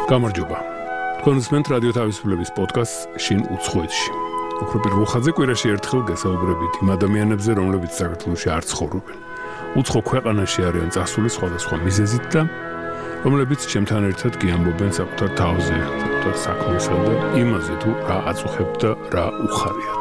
გამარჯობა. კონსმენტ რადიო თავისუფლების პოდკასტ შინ უცხოეთში. უფრო პირველ ხაზზე კვირაში ერთხელ გესაუბრებით იმ ადამიანებზე, რომლებიც საქართველოში არ ცხოვრობენ. უცხო ქვეყანაში არიან წასული სხვადასხვა მიზეზით და რომლებიც ჩემთან ერთად გიამბობენ საკუთარ თავზე, საკუთარ საქმესა და იმაზე თუ რა აწუხებთ და რა უხარიათ.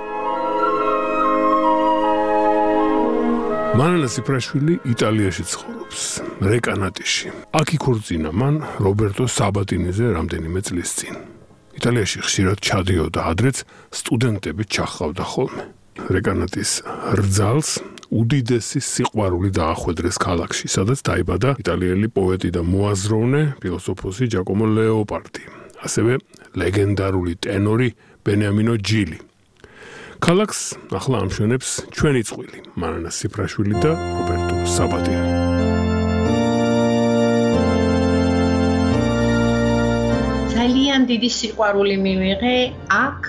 მანანა სიფრაშვილი იტალიაში ცხოვრობს, რეკანატიში. აქ იქორწინა მან რობერტო საბატინიზე რამდენიმე წლის წინ. იტალიაში ხშირად ჩადიოდა, ადრეც სტუდენტები ჩახავდა ხოლმე. რეკანატის რძალს უდიდესი სიყვარული დაახვედრეს ქალაქში, სადაც დაიბადა იტალიელი პოეტი და მოაზროვნე, ფილოსოფოსი ჯაკომო ლეოპარდი, ასევე ლეგენდარული ტენორი ბენიამინო ჯილი. ქალაქს ახლა ამშვენებს ჩვენი წყვილი, მანანა სიფრაშვილი და რობერტო საბატინი. ძალიან დიდი სიყვარული მივიღე აქ,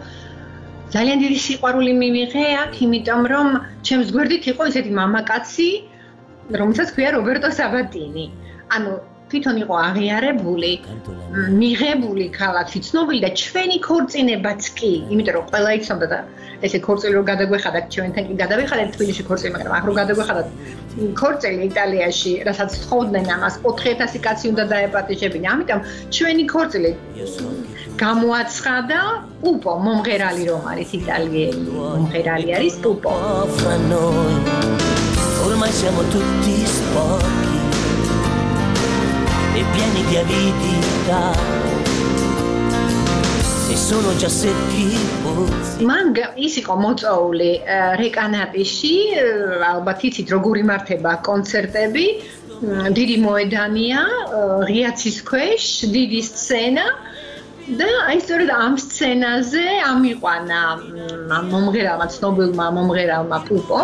იმიტომ რომ ჩემს გვერდით იყო ესეთი მამაკაცი, რომელსაც ქვია რობერტო საბატინი. ანუ თვითონ იყო აღიარებული, მიღებული ქალაქში, ცნობილი და ჩვენი ქორწინებაც კი, იმიტომ რომ ყველა იცნობდა და ესე ქორწილი რო გადაგვეხადათ, ჩვენთან კი გადავიხადეთ თბილისში ქორწილი, მაგრამ აქ რო გადაგვეხადათ ქორწილი იტალიაში, რასაც თხოვდნენ ამას 4000 კაცი უნდა დაეპატიჟებინა. ამიტომ ჩვენი ქორწილი გამოაცხადა პუპო, მომღერალი რომ არის იტალიელი, მომღერალი არის პუპო. Ormai siamo tutti sporchi e pieni di avidità e sono già secchi i pozzi. Man ის იყო მოწვეული რეკანატიში, ალბათ იცით როგორ იმართება კონცერტები, დიდი მოედანია, ღიაცის ქვეშ, დიდი სცენა და აი სწორედ ამ სცენაზე ამიყვანა მომღერალმა, ცნობილმა მომღერალმა პუპო.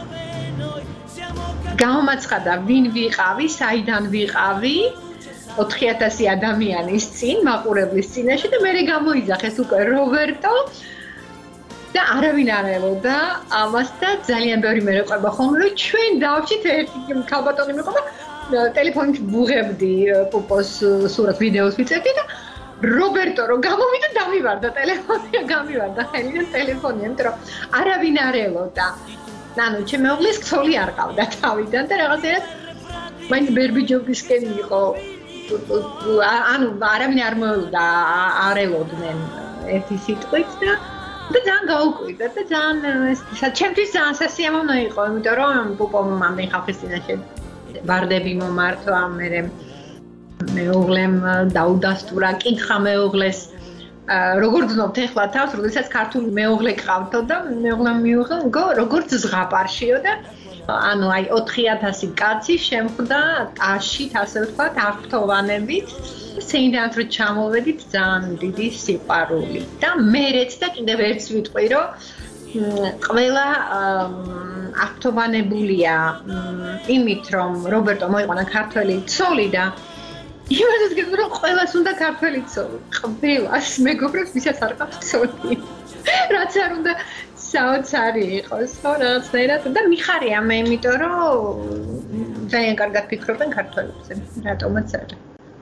გამოაცხადა ვინ ვიყავი, საიდან ვიყავი 4000 ადამიანის წინ, მაყურებლის წინაშე და მერე გამოიძახეს უკვე რობერტო და არავინ არ ელოდა ამას და ძალიან ბევრი მე ეყვება ხოლმე რომ ჩვენ დავჭით ერთი ქალბატონი მეყობა ტელეფონით ვუღებდი პუპოს სურათ ვიდეოს ვიწერდი და რობერტო რო გამოვიდა დამივარდა ტელეფონი, გამივარდა ხელი და ტელეფონი, იმიტომ რომ არავინ არ ელოდა. ანუ ჩემ მეუღლის ქსოლი არ ყავდა თავიდან და რაღაცერად მაინც ბერბიჯოვისკენ იყო. ანუ არავინ არ მოელოდა, არ ელოდნენ ერთი სიტყვით და ძალიან გაუკვირდა და ძალიან ჩემთვის ძალიან სასიამოვნო იყო, იმიტომ რომ პუპომ ამდენ ხალხის წინაშე ვარდები მომართვა, მეუღლემ დაუდასტურა, კითხა მეუღლეს როგორ ძნობთ ეხლა თავს, როდესაც ქართული მეუღლე გყავთო და მეუღლემ მიუღო, როგორც ზღაპარშიო და ანუ აი 4000 კაცი შემხვდა ტაშით, ასე ვთქვათ, აღფრთოვანებით, სეინდანთ რო ჩამოვედით ძალიან დიდი სიყვარული და მერეც და კიდევ ერთს ვიტყვი, რომ ყველა აღფრთოვანებულია იმით, რომ რობერტო მოიყვანა ქართველი ცოლი და იმასაც გეტყვი, რომ ყველას უნდა ქართველი ცოლი. ყველას მეგობრებს ვისაც არ ყავს ცოლი. რაც არ უნდა საოცარი იყოს, ხო, რაღაცნაირად და მიხარია მე, იმიტომ რომ ძალიან კარგად ფიქრობენ ქართველებზე, რატომაც არა.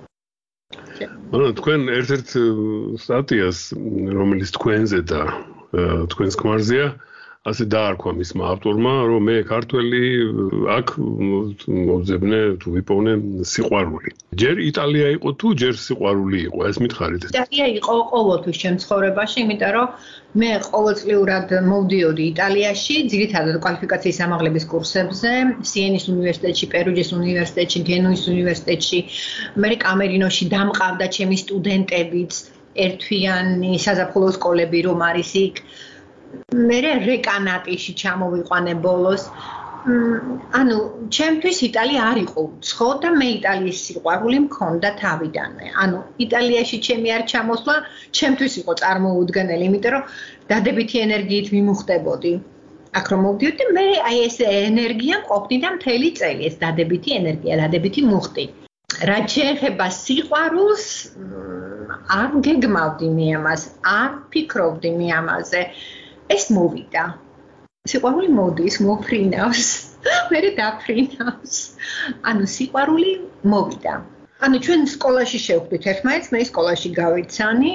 თქვენ ერთ-ერთ სტატიას, რომელიც თქვენზე და თქვენს ქმარზეა, ასე დაარქვა მისმა ავტორმა, რომ მე ქართველი აქ მოვძებნე თუ ვიპოვნე სიყვარული. ჯერ იტალია იყო თუ ჯერ სიყვარული იყო, ეს მითხარით? იტალია იყო ყოველთვის ჩემ ცხოვრებაში, იმიტომ რომ მე ყოველწლიურად მოვდიოდი იტალიაში, ძირითადად კვალიფიკაციის ამაღლების კურსებზე, სიენის უნივერსიტეტში, პერუჯის უნივერსიტეტში, გენუის უნივერსიტეტში, მე კამერინოში დამყავდა ჩემი სტუდენტებიც, ერთთვიანი საზაფხულო სკოლები რომ არის იქ. მე რეკანატიში ჩამოვიყვანე ბოლოს. ანუ ჩემთვის იტალია არ იყო უცხო და მე იტალიის სიყვარული მქონდა თავიდანვე. ანუ იტალიაში ჩემი არ ჩამოსვლა ჩემთვის იყო წარმოუდგენელი, იმიტომ რომ დადებითი ენერგიით მიმუხდებოდი. აქ რომ მოვდიოდი და მე აი ეს ენერგია მყოფნიდა მთელი წელი, ეს დადებითი ენერგია, დადებითი მუხტი. რაც შეეხება სიყვარულს, არ გეგმავდი მე ამას, არ ფიქრობდი მე ამაზე. ეს მოვიდა. სიყვარული მოდის, მოფრინავს, მერე დაფრინავს. ანუ სიყვარული მოვიდა. ანუ ჩვენ სკოლაში შევხვდით ერთმანეთს, მე სკოლაში გავიცანი.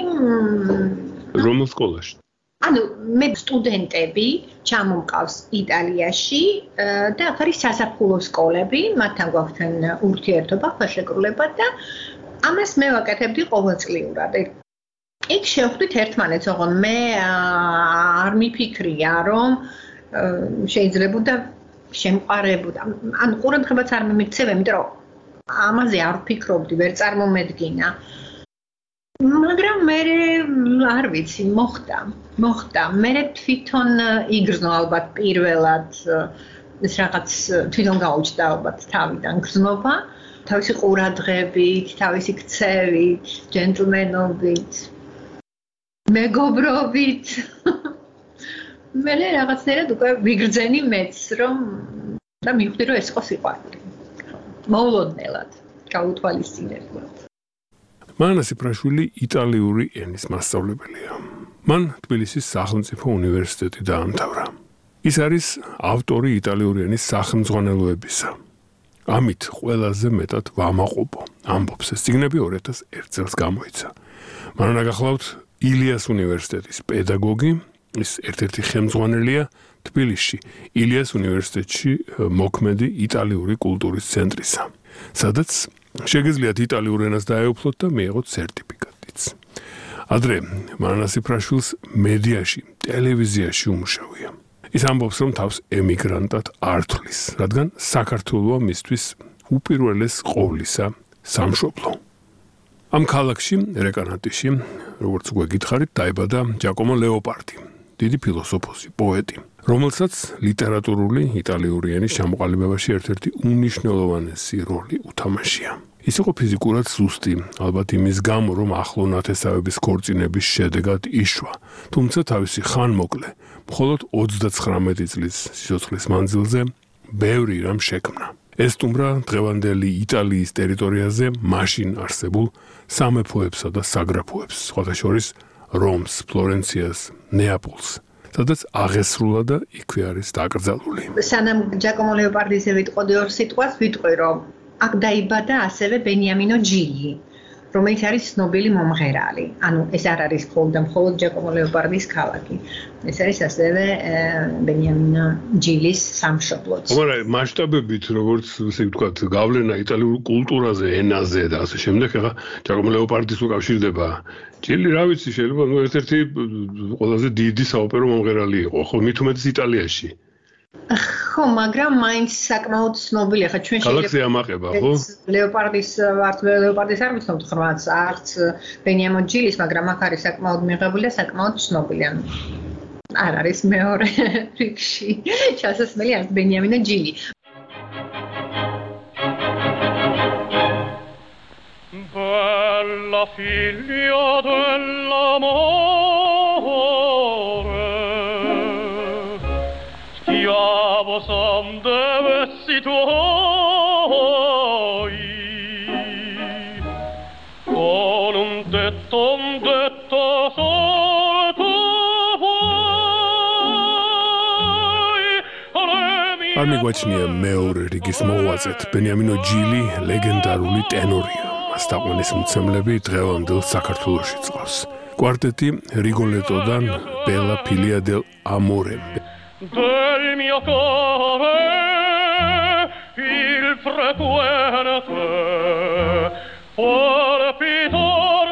რომელ სკოლაში? ანუ მე სტუდენტები ჩამომყავს იტალიაში და აქ არის საზაფხულო სკოლები, მათთან გვაქვს ურთიერთობა, ხელშეკრულება და ამას მე ვაკეთებდი ყოველწლიურად. იქ შევხვდით ერთმანეთს, ოღონდ მე არ მიფიქრია, რომ შეიძლებოდა შემყარებოდა. ანუ ყურადღებაც არ მიმიქცევ, იმიტომ რომ ამაზე არ ვფიქრობდი, ვერ წარმომედგინა. მაგრამ მე არ ვიცი, მოხდა. მე თვითონ იგრძნო ალბათ პირველად ეს რაღაც თვითონ გაუჩნდა ალბათ თავიდან გრძნობა, თავისი ყურადღებით, თავისი ქცევით, ჯენტლმენობით, მეგობრობით. მე რაღაცნაირად უკვე ვიგრძენი მეც, რომ და მივხვდი, რომ ეს იყო სიყვარული. მოულოდნელად, გაუთვალისწინებლად. მანანა სიფრაშვილი იტალიური ენის მასწავლებელია. მან თბილისის სახელმწიფო უნივერსიტეტი დაამთავრა. ის არის ავტორი იტალიური ენის სახელმძღვანელოებისა. ამით ყველაზე მეტად ვამაყობო. ამბობს ეს წიგნები 2001 წელს გამოიცა. მანანა გახლავთ ილიას უნივერსიტეტის პედაგოგი, ის ერთ-ერთი ხელმძღვანელია თბილისში, ილიას უნივერსიტეტში მოქმედი იტალიური კულტურის ცენტრისა, სადაც შეგიძლიათ იტალიურ ენას დაეუფლოთ და მიიღოთ სერტიფიკატიც. ადრე მანანა სიფრაშვილს მედიაში, ტელევიზიაში უმუშავია. ის ამბობს, რომ თავს ემიგრანტად არ თვლის, რადგან საქართველოა მისთვის უპირველეს ყოვლისა სამშობლო. ამ ქალაქში, რეკანატიში, როგორც უკვე გითხარით, დაიბადა ჯაკომო ლეოპარდი, დიდი ფილოსოფოსი, პოეტი, რომელსაც ლიტერატურული იტალიური ენის ჩამოყალიბებაში ერთ-ერთი უმნიშვნელოვანესი როლი უთამაშია. ის იყო ფიზიკურად სუსტი, ალბათ იმის გამო, რომ ახლო ნათესავების ქორწინების შედეგად იშვა, თუმცა თავისი ხანმოკლე, მხოლოდ 39 წლის სიცოცხლის მანძილზე ბევრი რამ შექმნა. ესტუმრა დღევანდელი იტალიის ტერიტორიაზე მაშინ არსებულ სამეფოებსა და საგრაფოებს, სხვათა შორის რომს, ფლორენციას, ნეაპოლს, სადაც აღესრულა და იქვე არის დაკრძალული. სანამ ჯაკომო ლეოპარდიზე ვიტყოდი ორ სიტყვას, ვიტყვი, რომ აქ დაიბადა ასევე ბენიამინო ჯილი, რომელიც არის ცნობილი მომღერალი. ანუ ეს არ არის მხოლოდ ჯაკომო ლეოპარდის ქალაქი. ეს არის ასევე ბენიამინო ჯილის სამშობლოც. მაგრამ მასშტაბებით, როგორც ესე ვთქვათ, გავლენა იტალიურ კულტურაზე, ენაზე და ასე შემდეგ, ახლა ჯაკომო ლეოპარდის უკავშირდება ჯილი, რა ვიცი, შეიძლება ერთ-ერთი ყველაზე დიდი საოპერო მომღერალი იყო, ხო, მით უმეტეს იტალიაში. ხო, მაგრამ მაინც საკმაოდ ცნობილია, ხა ჩვენ ქალაქზე ამაყება, ხო? ლეოპარდის არ ვიცნობთ ხმაც, არც ბენიამინო ჯილის, მაგრამ აქ არის საკმაოდ მიღებული და საკმაოდ ცნობილი. არ არის მეორე რიგში ჩასასმელი არც ბენიამინო ჯილი. Bella figlia dell'amore, schiavo son dei versi tuoi, con un detto solo tu vuoi. არ მიგვაჩნია მეორე რიგის მოღვაწეთ, ბენიამინო ჯილი ლეგენდარული ტენორია. სტაყვანის მცემლები დღევანდელ საქართველოში წყავს. კვარტეტი რიგოლეტოდან ბელა ფილია დელ ამორე. Del mio cuore il frequente palpitar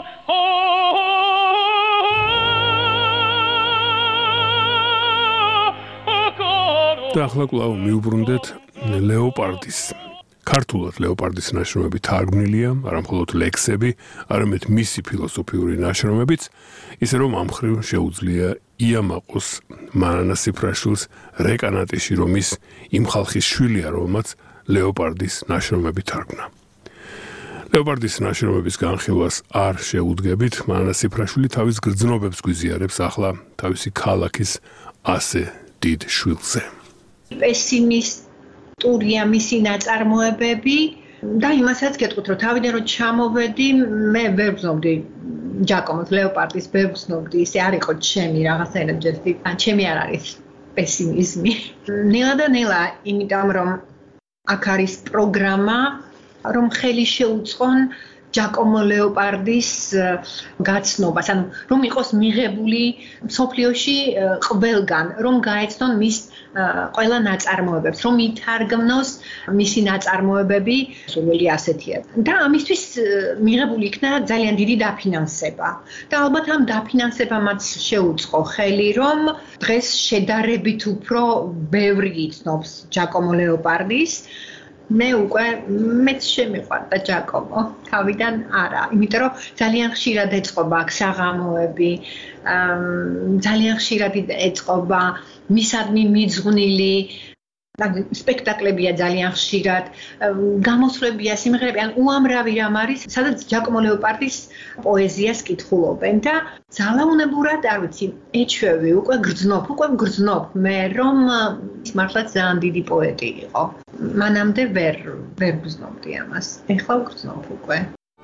და ახლა კვლავ მიუბრუნდეთ ლეოპარდის. ქართულად ლეოპარდის ნაშრომები თარგმნილია, არა მხოლოდ ლექსები, არამედ მისი ფილოსოფიური ნაშრომებიც, ისე რომ ამ მხრივ შეუძლია იამაყოს მანანა სიფრაშვილს რეკანატიში, რომ ის იმ ხალხის შვილია, რომელმაც ლეოპარდის ნაშრომები თარგმნა. ლეოპარდის ნაშრომების განხილვას არ შეუდგებით, მანანა სიფრაშვილი თავის გრძნობებს გვიზიარებს ახლა თავისი ქალაქის ასე დიდ შვილზე. პესიმისტურია მისი ნაწარმოებები და იმასაც გეტყვით, რომ თავიდან რომ ჩამოვედი, მე ვერ ვზნობდი ჯაკომოს ლეოპარდის, ვერ ვზნობდი, ისე არ იყო ჩემი რაღაცნაირად ჯერტი, ან ჩემი არ არის პესიმიზმი. ნელა, იმიტომ რომ აქ არის პროგრამა, რომ ხელი შეუწყონ ჯაკომო ლეოპარდის გაცნობას, ანუ რომ იყოს მიღებული მსოფლიოში ყველგან, რომ გაეცნონ მის ყველა ნაწარმოებებს, რომ ითარგმნოს მისი ნაწარმოებები, სურვილი ასეთია. და ამისთვის მიღებული იქნა ძალიან დიდი დაფინანსება. და ალბათ ამ დაფინანსებამაც შეუწყო ხელი, რომ დღეს შედარებით უფრო ბევრი იცნობს ჯაკომო ლეოპარდის. მე უკვე მეც შემიყვარდა ჯაკომო, თავიდან არა, იმიტომ რომ ძალიან ხშირად ეწყობა აქ საღამოები, ძალიან ხშირად ეწყობა მისადმი მიძღვნილი სპექტაკლებია ძალიან ხშირად, გამოსვლებია, სიმღერები, ან უამრავი რამ არის, სადაც ჯაკომო ლეოპარდის პოეზიას კითხულობენ და ძალაუნებურად, არ ვიცი, ეჩვევი, უკვე გრძნობ მე, რომ მართლაც ძალიან დიდი პოეტი იყო. მანამდე ვერ გრძნობდი ამას. ეხლა ვგრძნობ უკვე.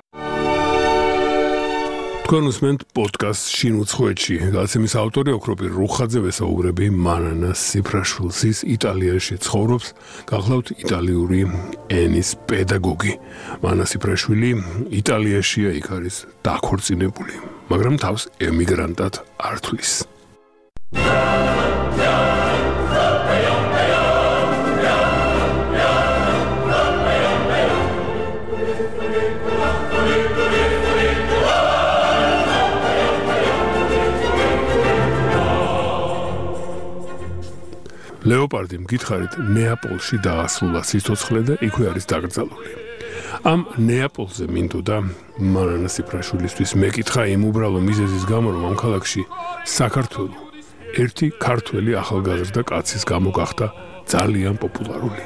თქვენ უსმენთ პოდკასტ შინ უცხოეთში. გადაცემის ავტორი ოქროპირ რუხაძე, ვესაუბრები მანანა სიფრაშვილს, ის იტალიაში ცხოვრობს, გახლავთ იტალიური ენის პედაგოგი. მანანა სიფრაშვილი იტალიაშია, იქ არის დაქორწინებული, მაგრამ თავს ემიგრანტად არ თვლის. ლეოპარდი მგითხარით ნეაპოლში დაასრულა სიცოცხლე და იქვე არის დაკრძალული. ამ ნეაპოლზე მინდოდა მანანა სიფრაშვილისთვის მეკითხა იმ უბრალო მიზეზის გამო, რომ ამ ქალაქში საქართველო ერთი ქართველი ახალგაზრდა კაცის გამო გახდა ძალიან პოპულარული.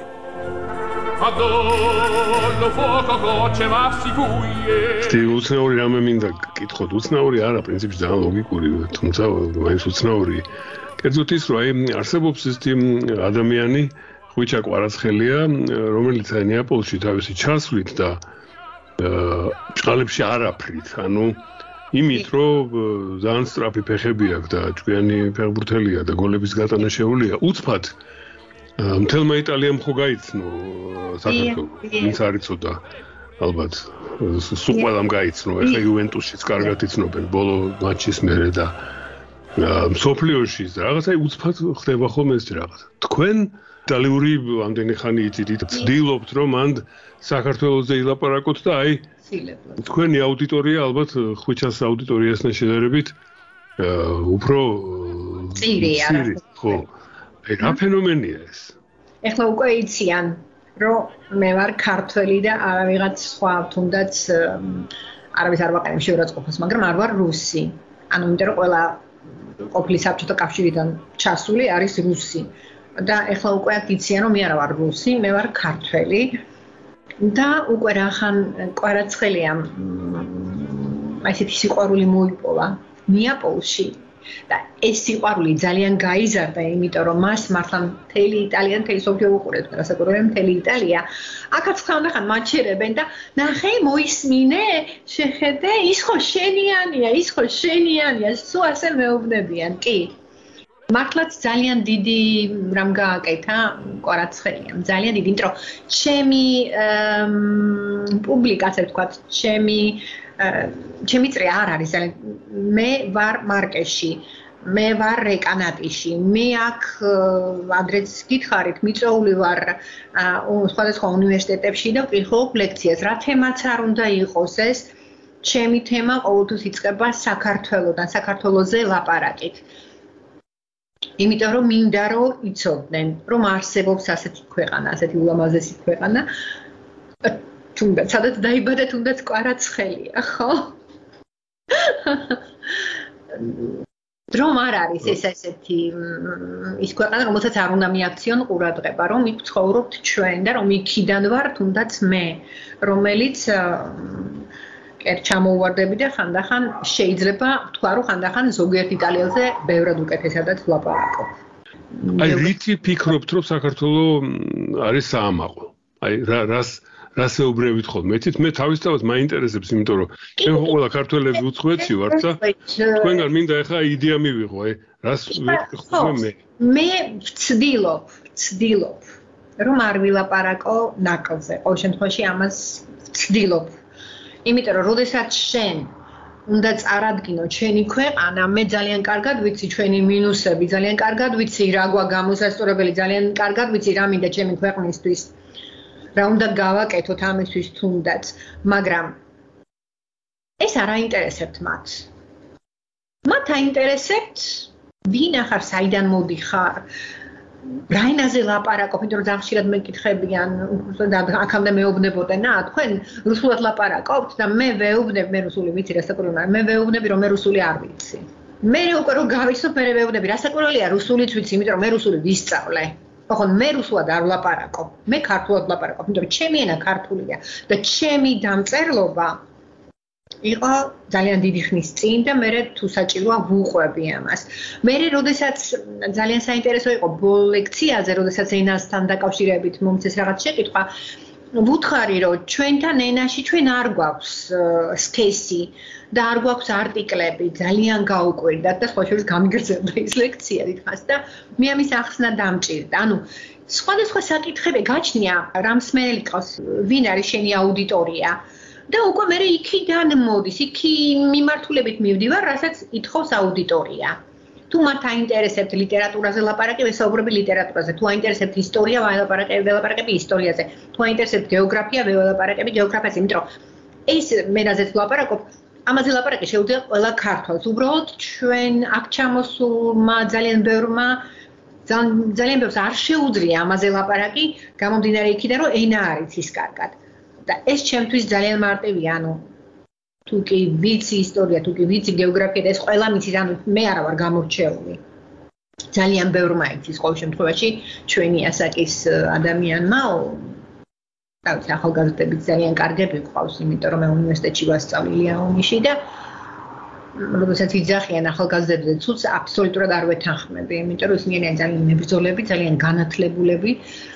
უცნაური რამე მინდა გკითხოთ, უცნაური არა, პრინციპში ძალიან ლოგიკური, თუმცა მაინც უცნაური. კერძოდ ის, რომ არსებობს ის ადამიანი, ხვიჩა კვარაცხელია, რომელიც ნეაპოლში თავისი ჩასვლით და ჭყალებში არაფრით, ანუ იმით, რომ ძალიან სწრაფი ფეხები აქვს და ჭკვიანი ფეხბურთელია და გოლების გატანა შეუძლია, უცბად მთელმა იტალიამ ხო გაიცნო საქართველოს, ვინც არ იცოდა, ალბათ სულ ყველამ გაიცნო, ეხლა იუვენტუსშიც კარგად იცნობენ ბოლო მატჩის მერე და მსოფლიოში რაღაცა უცბად ხდება ხოლმე ეს რაღაცა. თქვენ იტალიური ამდენი ხანი იცით, ცდილობთ რომ მანდ საქართველოსზე ილაპარაკოთ და აი თქვენი აუდიტორია ალბათ ხვიჩას აუდიტორიასთან შედარებით უფრო წირია. ხო. აი რა ფენომენია ეს? ეხლა უკვე იციან, რომ მე ვარ ქართველი და არა ვიღაც სხვა, თუნდაც არავის არ ვაყენებ შეურაცხყოფას, მაგრამ არ ვარ რუსი. ანუ იმიტომ რომ ყველა ყოფილი საბჭოთა კავშირიდან ჩასული არის რუსი. და ეხლა უკვე იციან, რომ მე არა ვარ რუსი, მე ვარ ქართველი. და უკვე რახან კვარაცხელიამ ესეთი სიყვარული მოიპოვა ნეაპოლში. და ეს სიყვარული ძალიან გაიზარდა, იმიტომ რომ მას მართლა მთელი იტალია, მთელი სოფლიო უყურებთ, რასაკვირველია მთელი იტალია. აქაც ხანდახან მაჩერებენ და ნახე, მოისმინე, შეხედე, ის ხო შენიანია, სულ ასე მეუბნებიან, კი. მართლაც ძალიან დიდი რამ გააკეთა კვარაცხელიამ, ძალიან დიდი, იმიტომ რომ ჩემი პუბლიკა, ასე ვთქვათ, ჩემი წრე არ არის, მე ვარ მარკეში, მე ვარ რეკანატიში, მე აქ ადრეც გითხარით, მიწვეული ვარ სხვადასხვა უნივერსიტეტებში და ვკითხულობ ლექციას, რა თემაც არ უნდა იყოს ეს, ჩემი თემა ყოველთვის იწყება საქართველოდან, საქართველოზე ლაპარაკით. იმიტომ რომ მინდა რომ იცოდნენ, რომ არსებობს ასეთი ქვეყანა, ასეთი ულამაზესი ქვეყანა, თუნდაც სადაც დაიბადა, თუნდაც კვარაცხელია, ხო? რომ არ არის ეს ესეთი ის ქვეყანა, რომელსაც არ უნდა მიაქციონ ყურადღება, რომ იქ ცხოვრობთ ჩვენ და რომ იქიდან ვარ თუნდაც მე, რომელიც ჩამოუვარდები და ხანდახან შეიძლება ვთქვა, რომ ხანდახან ზოგიერთ იტალიელზე ბევრად უკეთესადაც ვლაპარაკობ. აი რითი ფიქრობთ, რომ საქართველოს არის საამაყო? აი რას ეუბნებით ხოლმე? მე თავისთავად მაინტერესებს, იმიტომ რომ ჩვენ ყველა ქართველები უცხოეთში ვართ და თქვენგან მინდა ახლა იდეა მივიღო, აი რას ვეთქვი მე? მე ვცდილობ რომ არ ვილაპარაკო ნაკლზე. ყოველ შემთხვევაში ამას ვცდილობ. იმიტომ რომ როდესაც შენ უნდა წარადგინო ჩვენი ქვეყანა, მე ძალიან კარგად ვიცი ჩვენი მინუსები, ძალიან კარგად ვიცი რა გვა გამოსასწორებელი, ძალიან კარგად ვიცი რა მინდა ჩემი ქვეყნისთვის. რა უნდა გავაკეთოთ ამისთვის თუნდაც, მაგრამ ეს არ აინტერესებთ მათ. მათ აინტერესებთ ვინ ახარ, საიდან მოდიხარ, რა ენაზე ლაპარაკობ, იმიტომ რომ ძალიან ხშირად მეკითხებიან, აქამდე მეუბნებოდნენ, თქვენ რუსულად ლაპარაკობთ და მე ვეუბნებ, მე რუსული ვიცი, რასაკვირველია, მე ვეუბნები რომ მე რუსული არ ვიცი. მე უკვე რომ გავიცნობ, მე ვეუბნები, რასაკვირველია, რუსულიც ვიცი, იმიტომ რომ მე რუსული ვისწავლე. ოღონდ მე რუსულად არ ვლაპარაკობ, მე ქართულად ვლაპარაკობ, იმიტომ რომ ჩემი ენა ქართულია და ჩემი დამწერლობა იყო ძალიან დიდი ხნის წინ და მე თუ საჭიროა ვუყვები ამას. მე როდესაც ძალიან საინტერესო იყო ბოლო ლექციაზე, როდესაც ენასთან დაკავშირებით მომწეს რაღაც შეკითხვა, ვუთხარი რომ ჩვენთან ენაში ჩვენ არ გვაქვს სქესი და არ გვაქვს არტიკლები, ძალიან გაუკვირდათ და სხვა შორის გამიგრძელდა ის ლექცია დიდხანს და მე ამის ახსნა დამჭირდა. ანუ სხვადასხვა საკითხები გაჩნია, რამ მსმენელი ყავს, ვინ არის შენი აუდიტორია. და უკვე მე იქიდან მოდის, იქი მიმართულებით მივდივარ, რასაც ითხოვს აუდიტორია. თუ მათ აინტერესებთ ლიტერატურაზე ლაპარაკი, ვესაუბრები ლიტერატურაზე. თუ აინტერესებთ ისტორია, ველაპარაკები ისტორიაზე. თუ აინტერესებთ გეოგრაფია, ველაპარაკები გეოგრაფიაზე. იმიტომ რომ ეს მე რაზეც ვლაპარაკობ, ამაზე ლაპარაკი შეუძლია ყველა ქართველს. უბრალოდ ჩვენ აქ ჩამოსულმა ძალიან ბევრმა ძალიან ბევრს არ შეუძლია ამაზე ლაპარაკი, გამომდინარე იქიდან, რომ ენა არ იცის კარგად. და ეს ჩემთვის ძალიან მარტივია, ანუ თუ კი ვიცი ისტორია, თუ კი ვიცი გეოგრაფია და ეს ყველა მიცის, ანუ მე არა ვარ გამორჩეული. ძალიან ბევრმა იცის ყოველ შემთხვევაში ჩვენი ასაკის ადამიანმა, თავის ახალგაზრდებით ძალიან კარგები გვყავს, იმიტომ რომ მე უნივერსიტეტში ვასწავლია ომიში და როდესაც იძახიან ახალგაზრდებზე, ცუც აბსოლუტურად არ ვეთანხმები, იმიტომ რომ ისინი ძალიან მებრძოლები, ძალიან განათლებულები.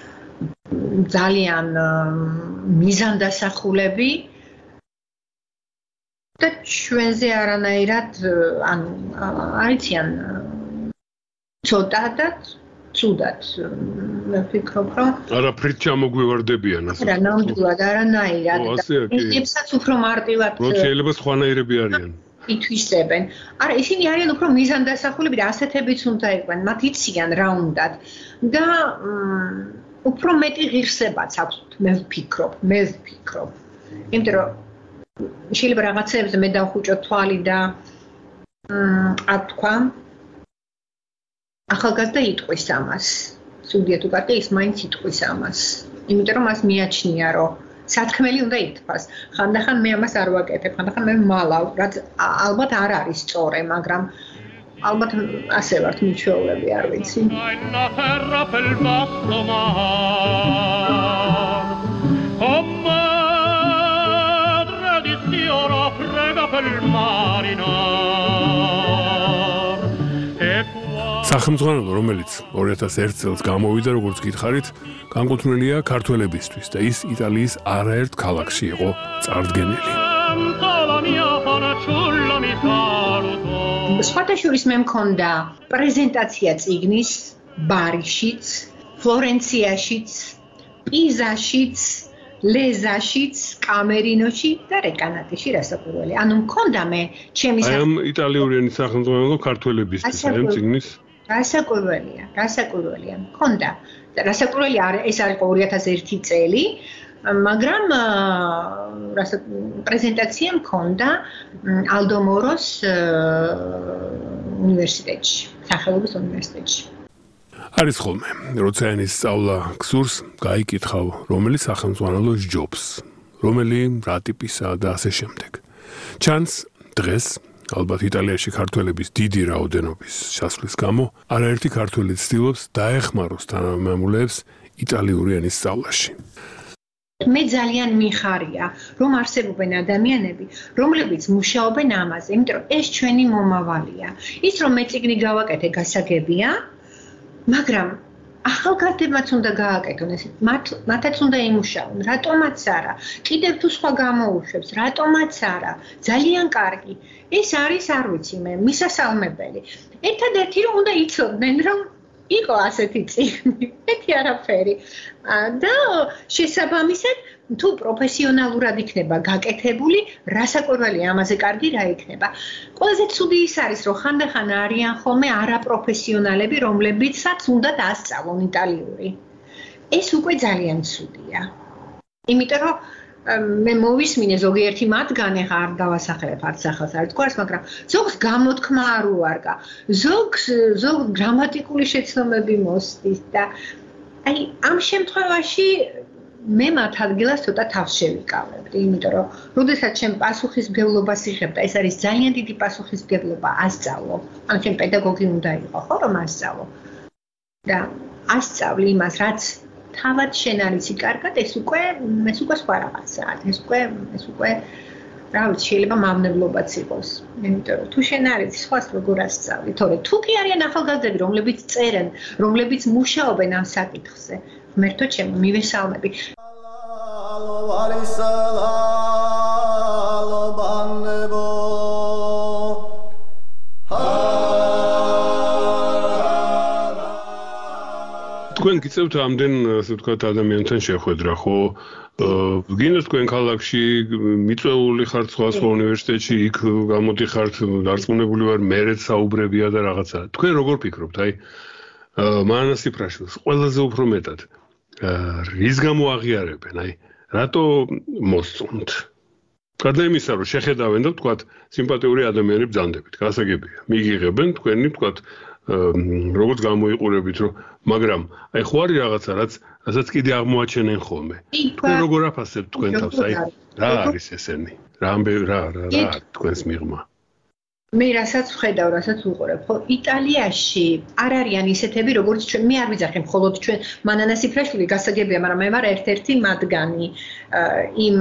ძალიან მიზანდასახულები და ჩვენზე არანაირად ანუ არიციან ცოტა და ცუდად მე ვფიქრობ რომ არაფრით ჩამოგვივარდებიან ასე რა ნამდვილად არანაირად ეცებსაც უფრო მარტივად რომ შეიძლება სხვანაირები არიან ითვისებენ არა ისინი არიან უფრო მიზანდასახულები და ასეთებიც უნდა იყვნენ მათ იციან რა უნდათ და უფრო მეტი ღირსებაც აქვთ, მე ვფიქრობ. იმიტომ რომ შეიძლება რაღაცებზე მე დავხუჭო თვალი და თქვა ახალგაზრდა იტყვის ამას. სულია თუ კარგი ის მაინც იტყვის ამას. იმიტომ რომ მას მიაჩნია რომ სათქმელი უნდა ითქვას. ხანდახან მე ამას არ ვაკეთებ, ხანდახან მე მალავ, რაც ალბათ არ არის სწორი, მაგრამ ალბათ ასე ვართ მიჩვეულები, არ ვიცი. სახელმძღვანელო, რომელიც 2001 წელს გამოვიდა, როგორც გითხარით, განკუთვნილია ქართველებისთვის და ის იტალიის არაერთ ქალაქში იყო წარდგენილი. სხვადასხვა მე მქონდა პრეზენტაცია წიგნის ბარიშიც, ფლორენციაშიც, პიზაშიც, ლეზაშიც, კამერინოში და რეკანატიში რასაკვირველია. ანუ მქონდა მე ჩემი აი ამ იტალიური ენის სახელმძღვანელო ქართველებისთვის ამ წიგნის რასაკვირველია. მქონდა. რასაკვირველია ეს არის 2001 წელი. მაგრამ პრეზენტაცია მქონდა ალდო მოროს უნივერსიტეტში, სახელობის უნივერსიტეტში. არის ხოლმე, როცა ენის სწავლა გსურს, გაიკითხავ, რომელი სახელმძღვანელო სჯობს, რომელი რა ტიპისა და ასე შემდეგ. ჩანს დღეს ალბათ იტალიაში ქართველების დიდი რაოდენობის ჩასვლის გამო არაერთი ქართველი ცდილობს დაეხმაროს თანამემამულეებს იტალიური ენის სწავლაში. მე ძალიან მიხარია, რომ არსებობენ ადამიანები, რომლებიც მუშაობენ ამაზე, იმიტომ რომ ეს ჩვენი მომავალია. ის რომ მე წიგნი გავაკეთე გასაგებია, მაგრამ ახალგაზრდებმაც უნდა გააკეთონ ეს, მათაც უნდა იმუშაონ, რატომაც არა. კიდევ თუ სხვა გამოუშვებს, რატომაც არა. ძალიან კარგი. ეს არის, არ ვიცი მე, მისასალმებელი. ერთადერთი რომ უნდა იცოდნენ, რომ იყო ასეთი წიგნი, მეთი არაფერი. და შესაბამისად, თუ პროფესიონალურად იქნება გაკეთებული, რასაკვირველია ამაზე კარგი რა იქნება. ყველაზე ცუდი ის არის, რომ ხანდახან არიან ხოლმე არაპროფესიონალები, რომლებიცაც უნდათ ასწავლონ იტალიური. ეს უკვე ძალიან ცუდია. იმიტომ რომ მე მოვისმინე ზოგიერთი მათგანი არ დავასახელებ არც ახალს არც გვარს, მაგრამ ზოგს გამოთქმა არ უარგა. ზოგ გრამატიკული შეცდომები მოსდის და აი ამ შემთხვევაში მე მათ ადგილას ცოტა თავს შევიკავებდი, იმიტომ რომ როდესაც ჩემ პასუხისმგებლობას იღებ და ეს არის ძალიან დიდი პასუხისმგებლობა ასწავლო. ანუ ჩემ პედაგოგი უნდა იყო, ხო, რომ ასწავლო. და ასწავლი იმას, რაც თავად შენ არის კარგად, ეს უკვე სხვა რაღაცაა. ეს უკვე რა ვიცი, შეიძლება მავნებლობაც იყოს. იმიტომ რომ თუ შენ არის სხვას როგორ ასწავლი, თორე თუ კი არიან ახალგაზრდები, რომლებიც წერენ, რომლებიც მუშაობენ ამ საკითხზე, ღმერთო ჩემო, მივესალმები. თქვენ გიწევთ ამდენ, ასე ვთქვათ, ადამიანთან შეხვედრა, ხო? გინდათ თქვენ ქალაქში მიწვეული ხართ სხვა უნივერსიტეტში, იქ გამოდიხართ, დარწმუნებული ვარ, მერეც საუბრებია და რაღაცა. თქვენ როგორ ფიქრობთ, აი, მანას იფრაშვილს ყველაზე უფრო მეტად რის გამო აღიარებენ, აი, რატო მოსწონთ? გარდა იმისა, რომ შეხედავენ და ვთქვათ, სიმპათიური ადამიანები ბრძანდებით, გასაგებია. მიგიღებენ თქვენი, ვთქვათ, როგორც გამოიყურებით, რომ მაგრამ აი ხო არის რაღაცა, რასაც კიდე აღმოაჩენენ ხოლმე. თქვენ როგორ აფასებთ თქვენ თავს, აი, რა არის ესენი? რა თქვენს მიღმა? მე რასაც ვხედავ, რასაც უყურებ, ხო, იტალიაში არ არიან ისეთები, როგორც ჩვენ, მე არ ვიძახი მხოლოდ ჩვენ მანანას იფრაშვილი გასაგებია, მაგრამ მე ვარ ერთ-ერთი მათგანი იმ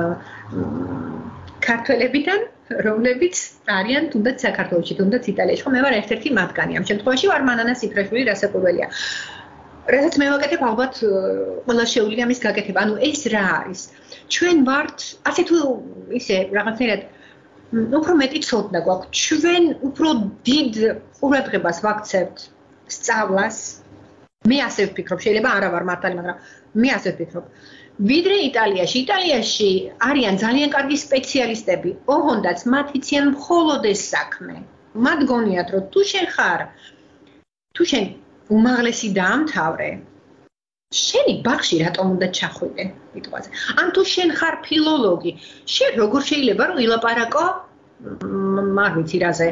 ქართველებიდან, რომლებიც არიან თუნდაც საქართველოში, თუნდაც იტალიაში, ხო, მე ვარ ერთ-ერთი მათგანი. ამ შემთხვევაში ვარ მანანას იფრაშვილი, რასაკვირველია. რასაც მე ვაკეთებ, ალბათ ყველა შეუძლია მის გაკეთება. ანუ ეს რა არის? ჩვენ ვართ, ასე თუ ისე რაღაცნაირად უფრო მეტი ცოდნა გვაქვს. ჩვენ უფრო დიდ ყურადღებას ვაქცევთ სწავლას. მე ასე ვფიქრობ, შეიძლება არა ვარ მართალი, მაგრამ მე ასე ვფიქრობ. ვიდრე იტალიაში. იტალიაში არიან ძალიან კარგი სპეციალისტები, ოღონდაც მათ იციან მხოლოდ ეს საქმე. მათ გონიათ, რომ თუ შენ უმაღლესი დაამთავრე, შენი ბაღში რატომ უნდა ჩახვიდე სიტყვაზე? ან თუ შენ ხარ ფილოლოგი, შენ როგორ შეიძლება რომ ილაპარაკო, არ ვიცი რაზე,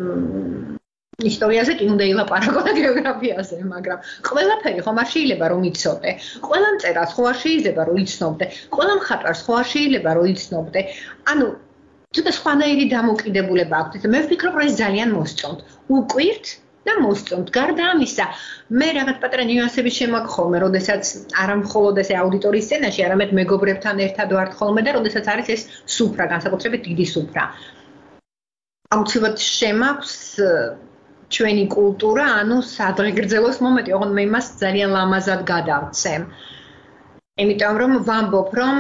ისტორიაზე კი უნდა ილაპარაკო და გეოგრაფიაზე, მაგრამ ყველაფერი ხომ არ შეიძლება რომ იცოდე. ყველა მწერალს ხო არ შეიძლება რომ იცნობდე, ყველა მხატვარს ხო არ შეიძლება რომ იცნობდე. ანუ ცოტა სხვანაირი დამოკიდებულება აქვს. მე ვფიქრობ, რომ ეს ძალიან მოსწონთ. უკვირთ და მოსწონთ. გარდა ამისა, მე რაღაც პატარა ნიუანსები შემაქვს ხოლმე, როდესაც არა მხოლოდ ესე აუდიტორიის სცენაში, არამედ მეგობრებთან ერთად ვართ ხოლმე და როდესაც არის ეს სუფრა, განსაკუთრებით დიდი სუფრა. აუცილებლად შემაქვს ჩვენი კულტურა, ანუ სადღეგრძელოს მომენტი, ოღონდ მე იმას ძალიან ლამაზად გადავცემ. იმიტომ რომ ვამბობ, რომ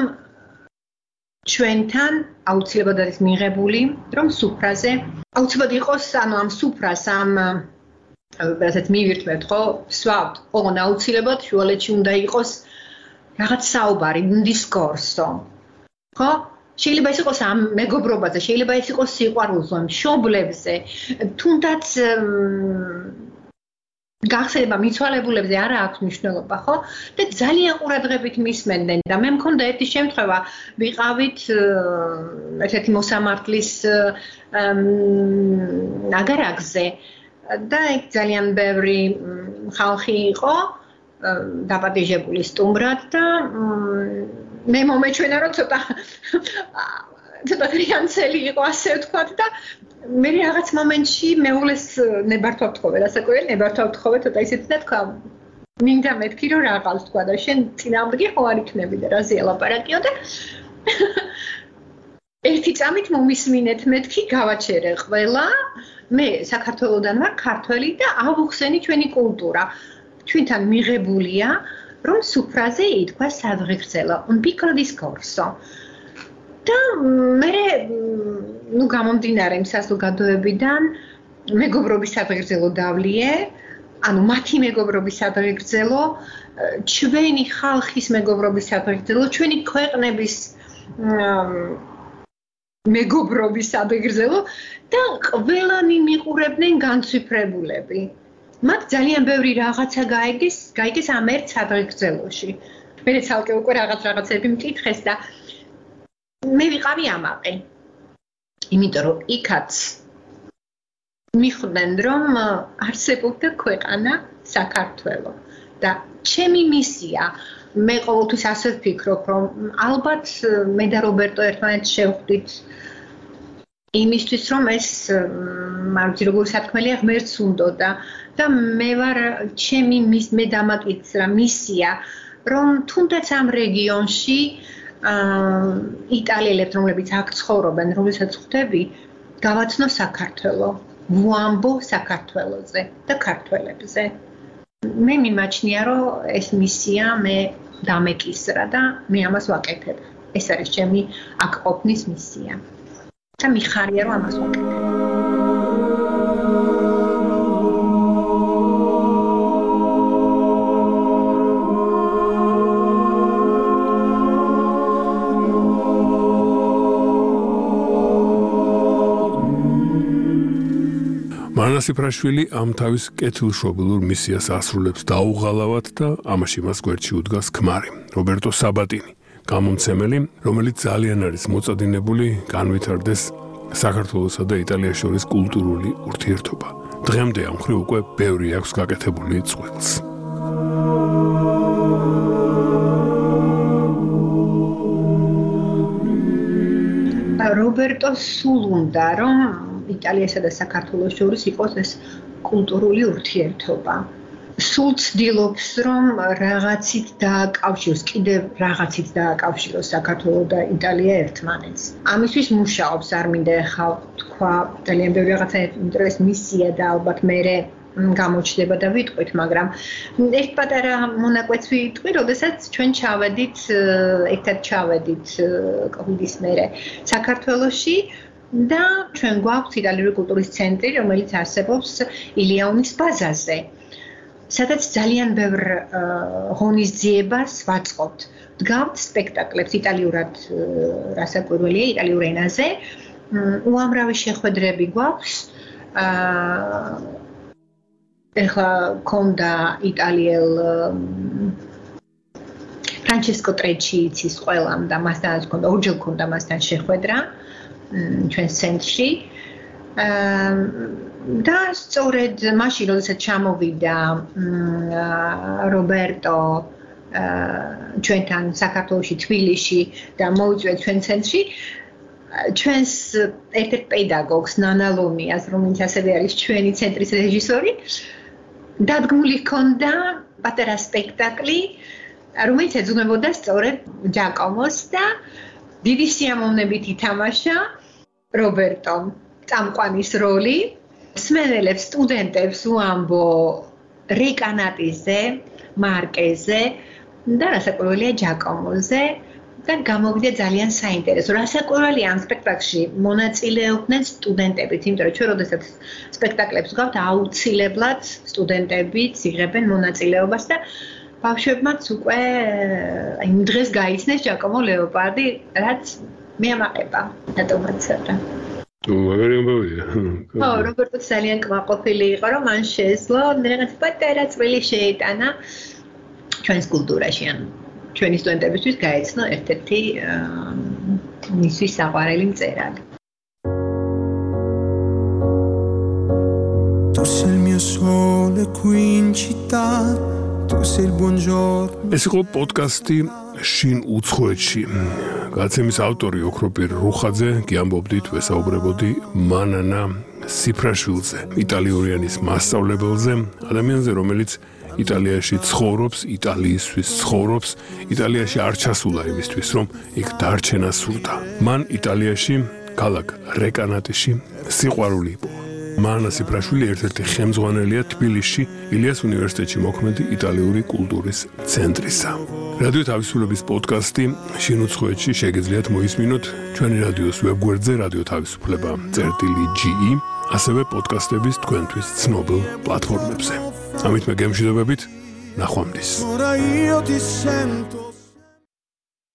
ჩვენთან აუცილებლად არის მიღებული, რომ სუფრაზე აუცილებლად იყოს, ანუ ამ სუფრას, ამ რასაც მივირთმევთ, ხო, ვსვავთ, ოღონდ აუცილებლად შუალედში უნდა იყოს რაღაც საუბარი, დისკორსო. ხო? შეიძლება ის იყოს ამ მეგობრობაზე, შეიძლება ის იყოს სიყვარულზე, მშობლებზე, თუნდაც გახსენება მიცვალებულებზე არა აქვს მნიშვნელობა, ხო? და ძალიან ყურადღებით მისმენდნენ და მე მქონდა ერთი შემთხვევა, ვიყავით ერთ-ერთი მოსამართლის ნაგარაკზე და იქ ძალიან ბევრი ხალხი იყო დაპატიჟებული სტუმრად და მე მომეჩვენა რომ ცოტა რიანცელი იყო ასე ვთქვათ და მე რაღაც მომენტში მეულეს ნებართვა ვთხოვე, რასაკვირველი ნებართვა ვთხოვე ცოტა ისეთი და თქვა მინდა მეთქი რომ რაღაც თქვა და შენ წინააღმდეგი ხო არ იქნები და რაზე ელაპარაკიო და ერთი წამით მომისმინეთ მეთქი გავაჩერე ყველა მე საქართველოდან ვარ ქართველი და ავუხსენი ჩვენი კულტურა ჩვენთან მიღებულია რომ სუფრაზე ითქვა სადღეგრძელო un piccolo discorso და მე გამომდინარე იმ საზოგადოებიდან მეგობრობის სადღეგრძელო დავლიე ანუ მათი მეგობრობის სადღეგრძელო, ჩვენი ხალხის მეგობრობის სადღეგრძელო, ჩვენი ქვეყნების მეგობრობის სადღეგრძელო და ყველანი მიყურებდნენ განცვიფრებულები. მათ ძალიან ბევრი რაღაცა გაიგეს ამ ერთ სადღეგრძელოში. მე ცალკე უკვე რაღაცები მკითხეს და მე ვიყავი ამაყი. იმიტომ რომ იქაც მიხვდნენ რომ არსებობდა ქვეყანა საქართველო და ჩემი მისია მე ყოველთვის ასე ვფიქრობ რომ ალბათ მე და რობერტო ერთმანეთს შევხვდით იმისთვის რომ ეს მარჯი როგორ სათქმელია ღმერთს უნდოდა და მე ვარ ჩემი მე დამაკითხა მისია რომ თუნდაც ამ რეგიონში იტალიელებს რომლებიც აქ ცხოვრობენ რომელსაც ხვდები გავაცნო საქართველო ვუამბო საქართველოზე და ქართველებზე მე მიმაჩნია რომ ეს მისია მე დამეკისრა და მე ამას ვაკეთებ ეს არის ჩემი აქ ყოფნის მისია და მიხარია რომ ამას ვაკეთებ მანასიფრაშვილი ამ თავის კეთილშობილურ მისიას ასრულებს დაუღალავად და ამაში მას გვერდში უდგას ქმარი რობერტო საბატინი გამომცემელი რომელიც ძალიან არის მოწადინებული განვითარდეს საქართველოსა და იტალიას შორის კულტურული ურთიერთობა დღემდე ამ მხრივ უკვე ბევრი აქვს გაკეთებული წყვილს რობერტო სულ უნდა რომ იტალიასა და საქართველოს შორის იყოს ეს კულტურული ურთიერთობა. სულ ცდილობს რომ რაღაცით დააკავშიროს, კიდევ რაღაცით დააკავშიროს საქართველო და იტალია ერთმანეთს. ამისთვის მუშაობს, არ მინდა ახლა თქვა ძალიან ბევრი რაღაცა, იმიტომ რომ ეს მისია და ალბათ მერე გამოჩნდება და ვიტყვით, მაგრამ ერთ პატარა მონაკვეთს ვიტყვი, როდესაც ჩვენ ერთად ჩავედით კოვიდის მერე საქართველოში და ჩვენ გვაქვს იტალიური კულტურის ცენტრი, რომელიც არსებობს ილიაუნის ბაზაზე. სადაც ძალიან ბევრ ღონისძიებას ვაწყობთ. დგავთ სპექტაკლებს იტალიურად, რასაკვირველია, იტალიურ ენაზე. უამრავი შეხვედრები გვაქვს. ეხლა ქონდა იტალიელ ფრანჩესკო ტრეჩი იცის ყველამ და მასთანაც ქონდა, ორჯერ ქონდა მასთან შეხვედრა. ჩვენს ცენტრში და სწორედ მაშინ როდესაც ჩამოვიდა რობერტო ჩვენთან საქართველოში თბილისში და მოვიწვია ჩვენ ცენტრში ჩვენს ერთ-ერთ პედაგოგს ნანა ლომიას რომელიც ასევე არის ჩვენი ცენტრის რეჟისორი დადგმული ჰქონდა პატარა სპექტაკლი რომელიც ეძღვნებოდა სწორედ ჯაკომოს და დიდი სიამოვნებით ითამაშა რობერტო წამყვანის როლი მსმენელებს სტუდენტებს უამბო რეკანატიზე, მარკეზე და რასაკვირველია ჯაკომოზე და გამოვიდა ძალიან საინტერესო. რასაკვირველია ამ სპექტაკლში მონაწილეობდნენ სტუდენტებიც, იმიტომ რომ ჩვენ როდესაც სპექტაკლებს გავთ აუცილებლად სტუდენტებიც იღებენ მონაწილეობას და ბავშვებმაც უკვე იმ დღეს გაიცნეს ჯაკომო ლეოპარდი, რაც მე ამაყება დატომაცდა. მაგარი ამბავია. ხო, რობერტო ძალიან კმაყოფილი იყო, რომ მან შეძლო რაღაც პატარა წვლილი შეიტანა ჩვენს კულტურაში, ან ჩვენი სტუდენტებისთვის გაეცნო ერთ-ერთი მისთვის საყვარელი მწერალი. Tu sei il mio sole qui in città, tu sei il buongiorno. ეს იყო პოდკასტი შინ უცხოეთში. გაცემის ავტორი ოქროპირ რუხაძე, კი ამბობდით, ვესაუბრებოდი მანანა სიფრაშვილზე, იტალიურიანის მასწავლებელზე, ადამიანზე, რომელიც იტალიაში ცხოვრობს, იტალიისთვის ცხოვრობს, იტალიაში არ ჩასულა იმისთვის, რომ იქ დარჩენა სურდა. მან იტალიაში, ქალაქ რეკანატიში სიყვარული იყო. მანანა სიფრაშვილი ერთ-ერთი ხელმძღვანელია თბილისში ილიას უნივერსიტეტში მოქმედი იტალიური კულტურის ცენტრისა. რადიო თავისუფლების პოდკასტი შინ უცხოეთში შეგიძლიათ მოისმინოთ ჩვენი რადიოს ვებგვერდზე რადიო თავისუფლება.ge, ასევე პოდკასტების თქვენთვის ცნობილ პლატფორმებზე. ამით მე გემშვიდობებით, ნახვამდის. Ora io ti sento